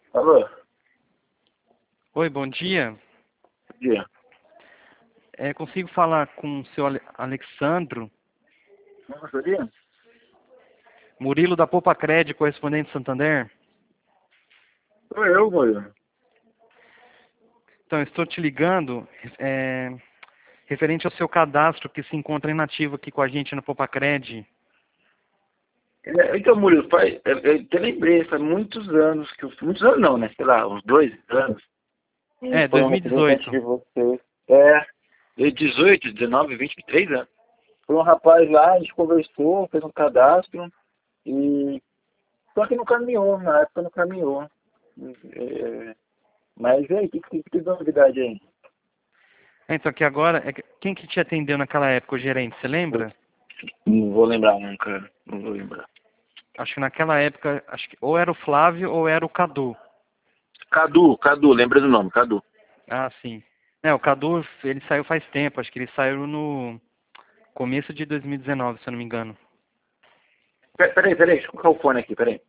Alô, bom Oi, bom dia. dia. Consigo falar com o seu Alexandro Não gostaria? Murilo da Popacred, correspondente Santander? Sou eu, Murilo. Então, estou te ligando referente ao seu cadastro que se encontra inativo aqui com a gente na Popacred. Então, Murilo, eu te lembrei, faz muitos anos que eu... Muitos anos não, né? Sei lá, uns 2 anos. E foi um representante 2018. de vocês. É, 18, 19, 20, 23 anos. Foi um rapaz lá, a gente conversou, fez um cadastro e... Só que não caminhou, na época não caminhou. Mas e aí, que novidade aí? Então, aqui agora, quem que te atendeu naquela época, o gerente, você lembra? Não vou lembrar não, cara. Não vou lembrar. Acho que naquela época, acho que ou era o Flávio ou era o Cadu. Cadu, lembra do nome, Cadu. Ah, sim. O Cadu, ele saiu faz tempo, acho que ele saiu no começo de 2019, se eu não me engano. Peraí, deixa eu colocar o fone aqui, peraí.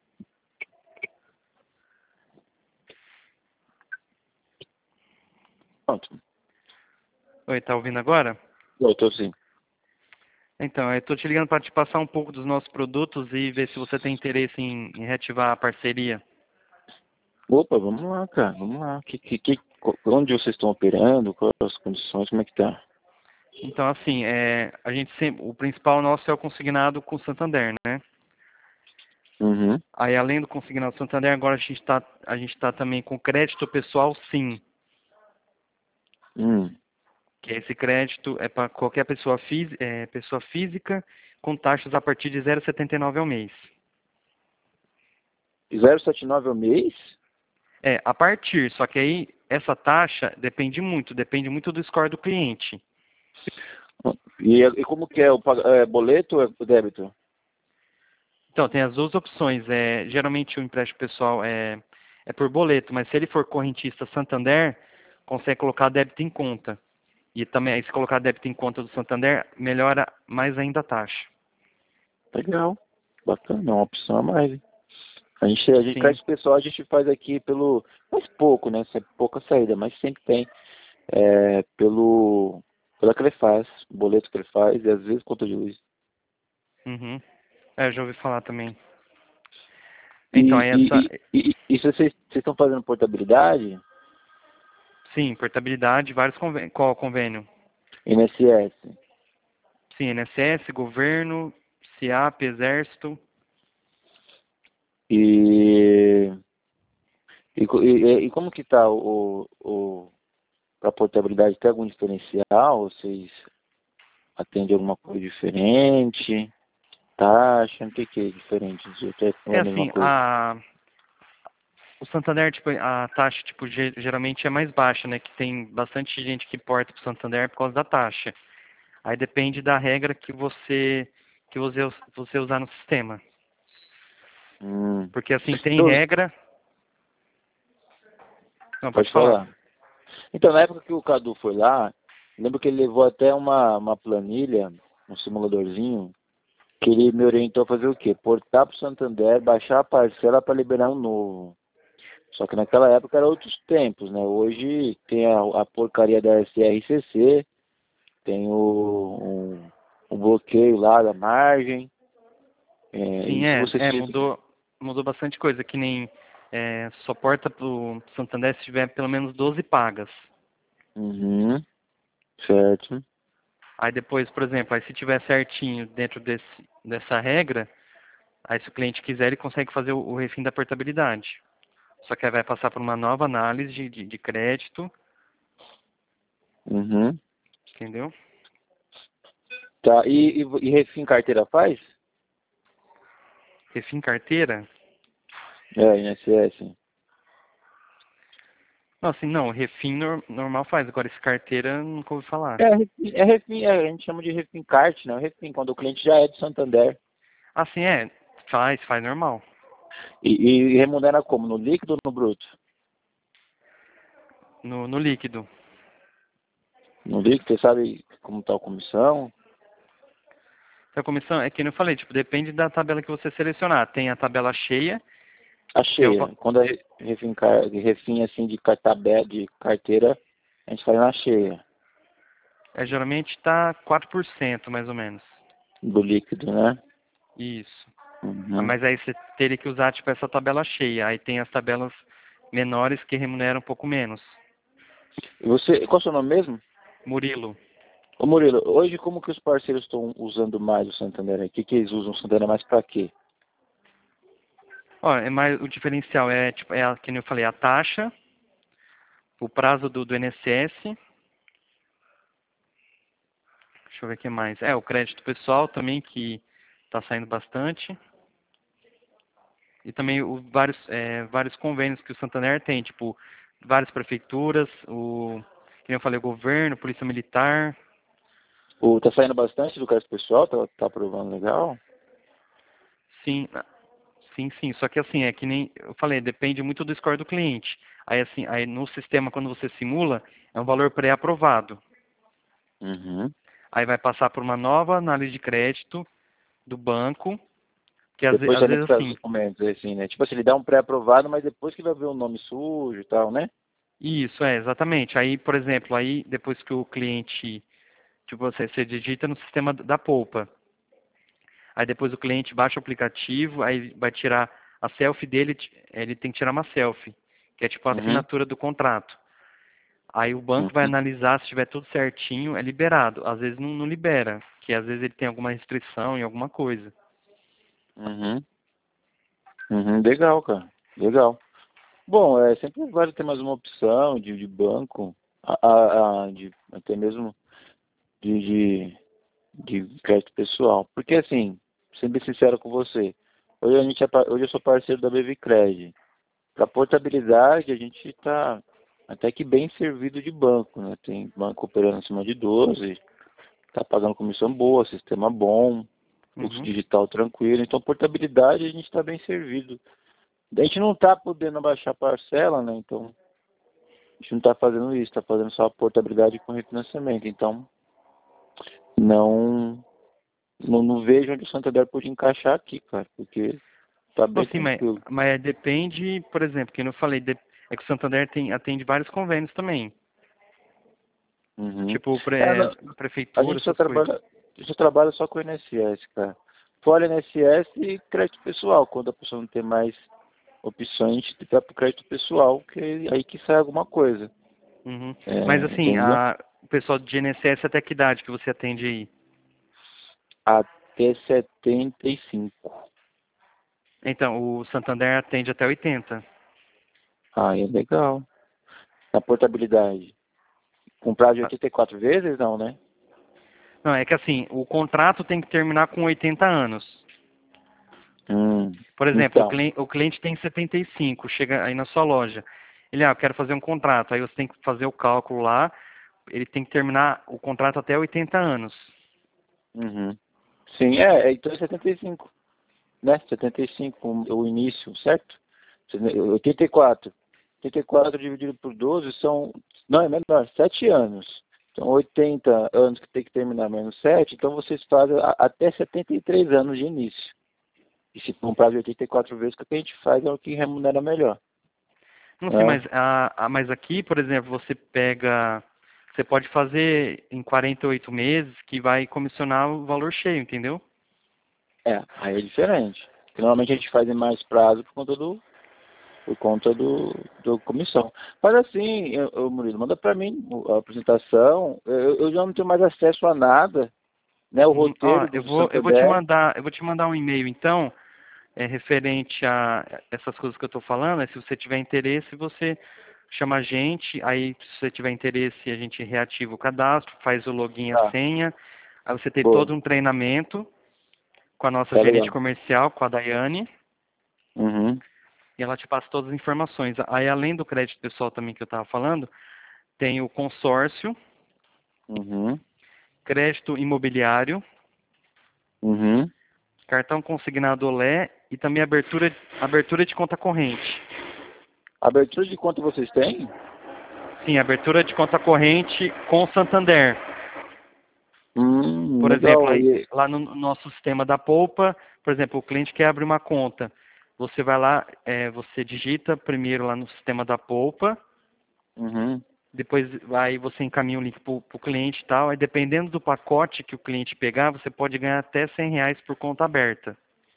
Pronto. Oi, tá ouvindo agora? Eu tô sim. Então, eu estou te ligando para te passar um pouco dos nossos produtos e ver se você tem interesse em reativar a parceria. Opa, vamos lá, cara, vamos lá. Onde vocês estão operando? Quais as condições? Como é que tá? Então, assim, a gente sempre, o principal nosso é o consignado com o Santander, né? Uhum. Aí, além do consignado Santander, agora a gente tá também com crédito pessoal, sim. Hum. Que esse crédito é para qualquer pessoa física com taxas a partir de 0,79 ao mês. 0,79 ao mês? A partir, só que aí essa taxa depende muito do score do cliente. E como que é? É boleto ou é débito? Então, tem as duas opções. Geralmente o empréstimo pessoal é por boleto, mas se ele for correntista Santander, consegue colocar débito em conta. E também, aí, se colocar débito em conta do Santander, melhora mais ainda a taxa. Legal. Bacana, é uma opção a mais, hein? A gente Sim. crédito pessoal a gente faz aqui pelo... Faz pouco, né? Sempre pouca saída, mas sempre tem. Pela Crefaz, boleto Crefaz e às vezes conta de luz. Uhum. Já ouvi falar também. Então, E, aí essa... e, e se vocês estão fazendo portabilidade, Sim, portabilidade, vários convênios. Qual convênio? INSS, Sim, INSS, governo, SIAP, Exército. e, e como que está a portabilidade? Tem algum diferencial? Vocês atendem alguma coisa diferente? Taxa? O que é diferente? Não é É a mesma assim, coisa. o Santander, tipo, a taxa, tipo, geralmente é mais baixa, né? Que tem bastante gente que porta pro Santander por causa da taxa. Aí depende da regra que você usar no sistema. Hum. Porque assim, tem Então, regra. Não, pode pode falar. falar. Então, na época que o Cadu foi lá, lembro que ele levou até uma planilha, um simuladorzinho, que ele me orientou a fazer o quê? Portar para o Santander, baixar a parcela para liberar um novo. Só que naquela época eram outros tempos, né? Hoje tem a porcaria da SRCC, tem o bloqueio lá da margem. Sim, E se você tiver... mudou bastante coisa, que nem só porta pro Santander se tiver pelo menos 12 pagas. Uhum, certo. Aí depois, por exemplo, aí se tiver certinho dentro dessa regra, aí se o cliente quiser, ele consegue fazer o refim da portabilidade. Só que aí vai passar por uma nova análise de crédito, Uhum. entendeu? Tá, e refim carteira faz? Refim carteira? INSS. Não, assim, não, refim normal faz, agora esse carteira nunca ouvi falar. A gente chama de refim kart, né? Refim, quando o cliente já é do Santander. Assim, faz normal. E remunera como? No líquido ou no bruto? No líquido. No líquido, você sabe como está a comissão? A comissão, é que nem eu falei, tipo, depende da tabela que você selecionar. Tem a tabela cheia, A Que é o, cheia. Quando é refim assim de carteira, a gente faz na cheia geralmente está 4% mais ou menos. do líquido, né? Isso. Uhum. Mas aí você teria que usar tipo essa tabela cheia. Aí tem as tabelas menores que remuneram um pouco menos. E você, qual é o seu nome mesmo? Murilo. Ô Murilo, hoje como que os parceiros estão usando mais o Santander? O que que eles usam o Santander mais para quê? Ó, é mais, o diferencial é, tipo, que nem eu falei, a taxa, o prazo do INSS, deixa eu ver o que mais. O crédito pessoal também, que está saindo bastante. E também vários convênios que o Santander tem, tipo, várias prefeituras, que nem eu falei, o governo, polícia militar. Tá saindo bastante do crédito pessoal? Tá aprovando legal? Sim, sim. Só que assim, é que nem eu falei, depende muito do score do cliente. Aí assim, aí no sistema, quando você simula, é um valor pré-aprovado. Uhum. Aí vai passar por uma nova análise de crédito do banco, que Depois às anexa vezes os assim, documentos, assim, né? Tipo assim, ele dá um pré-aprovado, mas depois que vai ver o nome sujo e tal, né? isso, exatamente. Aí, por exemplo, aí depois que o cliente, tipo, você digita no sistema da Poupa. Aí depois o cliente baixa o aplicativo, aí vai tirar a selfie dele, ele tem que tirar uma selfie, que é tipo a Uhum. assinatura do contrato. Aí o banco vai Uhum. analisar, se estiver tudo certinho, é liberado. Às vezes não libera, que às vezes ele tem alguma restrição em alguma coisa. Uhum. Uhum. Legal, cara. Legal. Bom, sempre vale ter mais uma opção de banco, até mesmo de, de crédito pessoal. Porque assim, sendo bem sincero com você, hoje eu sou parceiro da BVCred. Para portabilidade, a gente está até que bem servido de banco, né? Tem banco operando acima de 12, está pagando comissão boa, sistema bom, fluxo Uhum. digital tranquilo. Então, portabilidade, a gente está bem servido. A gente não está podendo baixar parcela, né? Então, a gente não está fazendo isso, está fazendo só a portabilidade com refinanciamento. Então, não, não vejo onde o Santander pode encaixar aqui, cara, porque está Não, bem sim, tranquilo. mas depende, por exemplo, que eu falei, é que o Santander atende vários convênios também. Uhum. Tipo, Não, a prefeitura, gente só essas coisas. trabalha, a gente só trabalha só com o INSS, cara. Fora INSS e crédito pessoal. Quando a pessoa não tem mais opções, a gente vai para o crédito pessoal, que é aí que sai alguma coisa. Uhum. Mas assim, Entendeu? o pessoal de INSS até que idade que você atende aí? Até 75. Então, o Santander atende até 80. Ah, é legal. Na portabilidade. Com prazo de 84 vezes, não, né? Não, é que assim, o contrato tem que terminar com 80 anos. Por exemplo, Então. o cliente tem 75, chega aí na sua loja. Ele, eu quero fazer um contrato. Aí você tem que fazer o cálculo lá. Ele tem que terminar o contrato até 80 anos. Uhum. Sim, então é 75, né? 75 o início, certo? 84. 84 dividido por 12 são. Não, é menor, 7 anos. Então, 80 anos que tem que terminar menos 7, então vocês fazem até 73 anos de início. E se comprar de 84 vezes, o que a gente faz é o que remunera melhor. Não sei, Né? mas aqui, por exemplo, você pode fazer em 48 meses que vai comissionar o valor cheio, entendeu? Aí é diferente. Porque normalmente a gente faz em mais prazo por conta do comissão. Mas assim, Murilo, manda para mim a apresentação. Eu já não tenho mais acesso a nada, né? O Uhum. Ó, roteiro do Santander. eu vou te mandar um e-mail então, referente a essas coisas que eu estou falando. Se você tiver interesse, você chama a gente. Aí, se você tiver interesse, a gente reativa o cadastro, faz o login e a Tá, senha. Aí você tem boa, todo um treinamento com a nossa tá gerente legal. comercial, com a Daiane, Uhum, e ela te passa todas as informações. Aí, além do crédito pessoal também que eu estava falando, tem o consórcio, uhum, crédito imobiliário, uhum. cartão consignado Olé e também abertura de conta corrente. Abertura de conta vocês têm? Sim, abertura de conta corrente com o Santander. Por exemplo, Legal. aí, lá no nosso sistema da Poupa, por exemplo, o cliente quer abrir uma conta. você vai lá, você digita primeiro lá no sistema da Poupa, Uhum. depois aí você encaminha o link para o cliente e tal, aí dependendo do pacote que o cliente pegar, você pode ganhar até R$ 100 por conta aberta.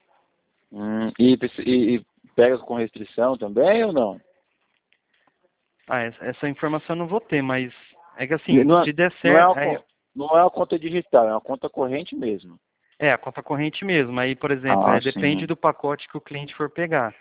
E pega com restrição também ou não? Ah, essa informação eu não vou ter, mas é que assim, Não é, se der não é certo, não é uma conta digital, é uma conta corrente mesmo. a conta corrente mesmo. Aí, por exemplo, Ah, depende sim. do pacote que o cliente for pegar.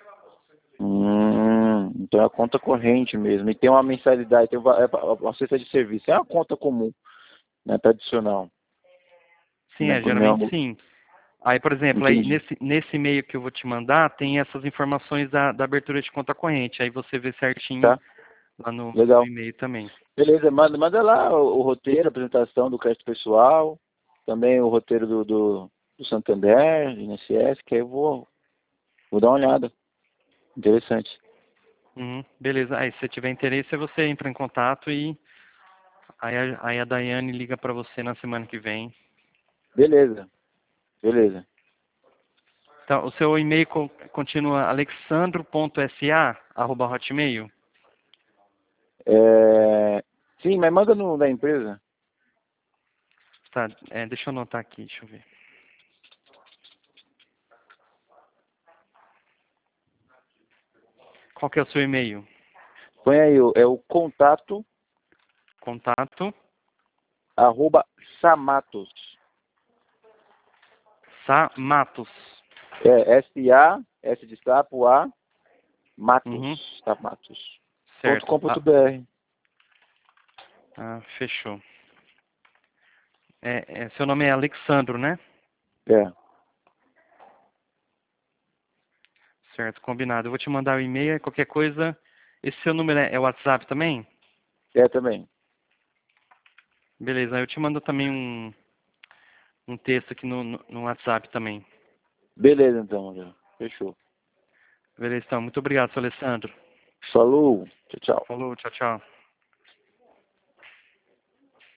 Então é a conta corrente mesmo. E tem uma mensalidade, tem uma cesta de serviço. É uma conta comum, né? Tradicional. Sim, Né? geralmente sim. Aí, por exemplo, aí Entendi. nesse e-mail que eu vou te mandar, tem essas informações da abertura de conta corrente. Aí você vê certinho Tá? lá no Legal. e-mail também. Beleza, manda lá o roteiro, a apresentação do crédito pessoal, também o roteiro do Santander, INSS, que aí eu vou dar uma olhada. Interessante. Uhum, beleza. Aí, se você tiver interesse, você entra em contato e aí a Daiane liga para você na semana que vem. Beleza, beleza. Então, o seu e-mail continua alexandro.sa@hotmail. Sim, mas manda no da empresa. Tá, deixa eu anotar aqui, deixa eu ver. Qual que é o seu e-mail? Põe aí, o contato, Contato, @samatos. Matos. S-A, S de sapo, A, Matos, Uhum, Samatos. certo. .com.br. Fechou. Seu nome é Alexandro, né? É, Certo, combinado. Eu vou te mandar o e-mail, qualquer coisa. Esse seu número é WhatsApp também? também. Beleza, eu te mando também um texto aqui no WhatsApp também. Beleza, então, André. Fechou. Beleza, então. Muito obrigado, seu Alessandro. Falou. Tchau, tchau. Falou, tchau, tchau.